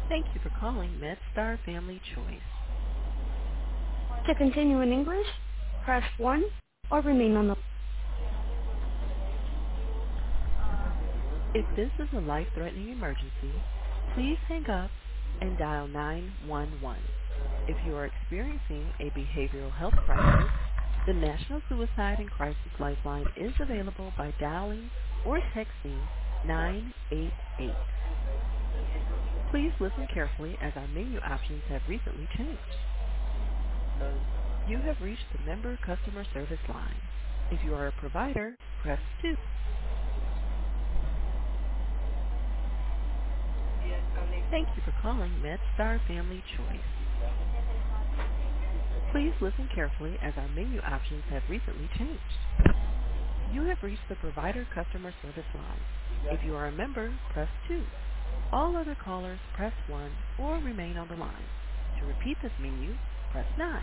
Thank you for calling MedStar Family Choice. To continue in English, press 1 or remain on the If this is a life-threatening emergency, please hang up and dial 911. If you are experiencing a behavioral health crisis, the National Suicide and Crisis Lifeline is available by dialing or texting 988. Please listen carefully as our menu options have recently changed. You have reached the member customer service line. If you are a provider, press 2. Thank you for calling MedStar Family Choice. Please listen carefully as our menu options have recently changed. You have reached the provider customer service line. If you are a member, press 2. All other callers, press 1 or remain on the line. To repeat this menu, press 9.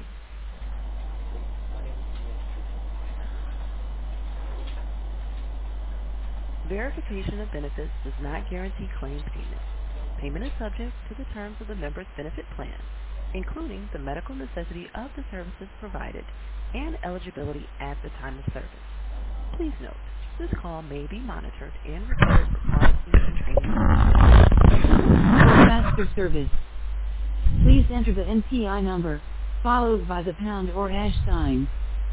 Verification of benefits does not guarantee claim payment. Payment is subject to the terms of the member's benefit plan, including the medical necessity of the services provided and eligibility at the time of service. Please note, this call may be monitored and recorded for quality and training purposes. For faster service, please enter the NPI number, followed by the pound or hash sign.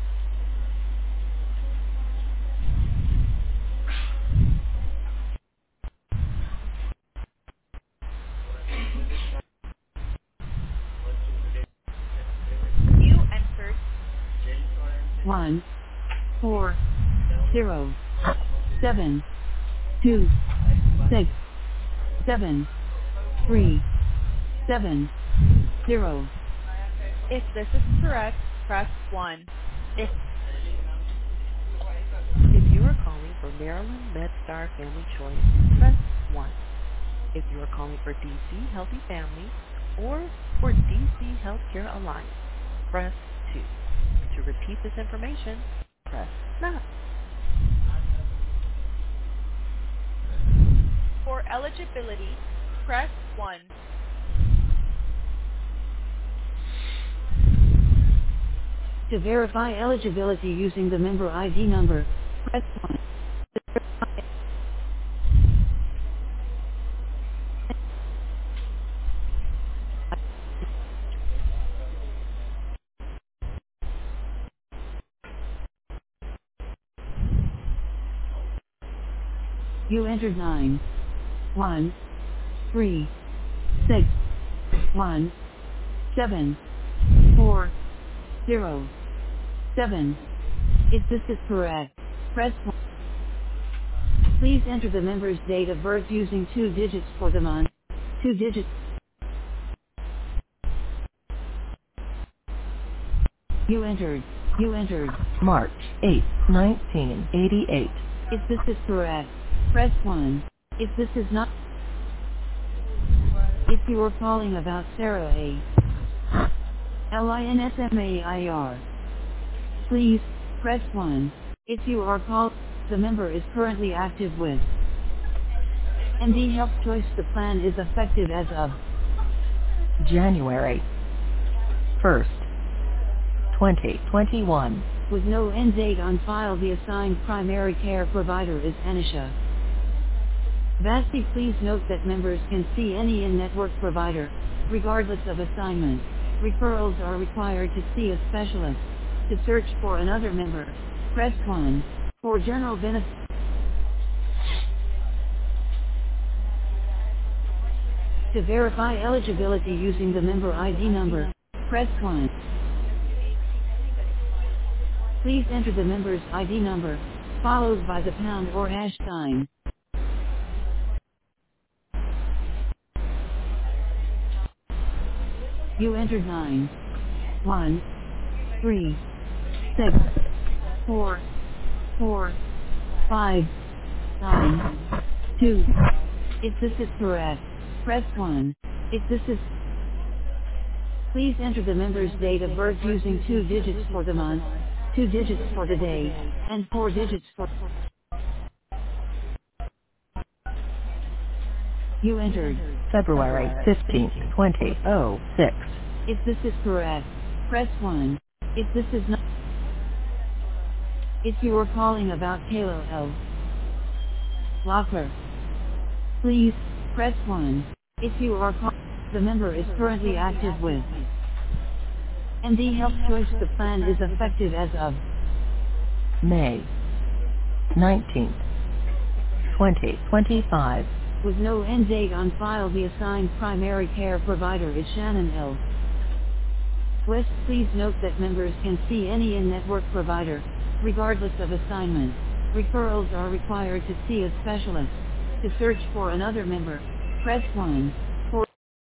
You entered 1 4 0 7 2 6 7 3 7 0. If this is correct, press 1. If If you are calling for Maryland MedStar Family Choice, press 1. If you are calling for DC Healthy Families or for DC Healthcare Alliance, press 2. To repeat this information, press 9. for eligibility, press 1. To verify eligibility using the member ID number, press 1. You entered 9 1 3 6 1 7 4 0 7. If this is correct, press 1. Please enter the member's date of birth using 2 digits for the month. 2 digits. You entered March 8, 1988. If this is correct, press 1. If this is not, if you are calling about Sarah A. Linsmair, please, press 1. If you are called, the member is currently active with MD Health Choice. The plan is effective as of January 1st, 2021. with no end date on file. The assigned primary care provider is Anisha Vasti. Please note that members can see any in-network provider, regardless of assignment. Referrals are required to see a specialist. To search for another member, press 1. For general benefits, to verify eligibility using the member ID number, press 1. Please enter the member's ID number, followed by the pound or hash sign. You entered 9 1 3 6 4 4 5 9 2. If this is correct, press 1. If this is, please enter the member's date of birth using 2 digits for the month, 2 digits for the day, and 4 digits for... You entered February 15th, 2006. If this is correct, press 1. If this is not, if you are calling about Kayla L. Locker, please, press 1. If you are calling, the member is currently active with MD Health Choice. The plan is effective as of May 19th, 2025. with no end date on file. The assigned primary care provider is Shannon L. West. Please note that members can see any in-network provider, regardless of assignment. Referrals are required to see a specialist. To search for another member, press 1.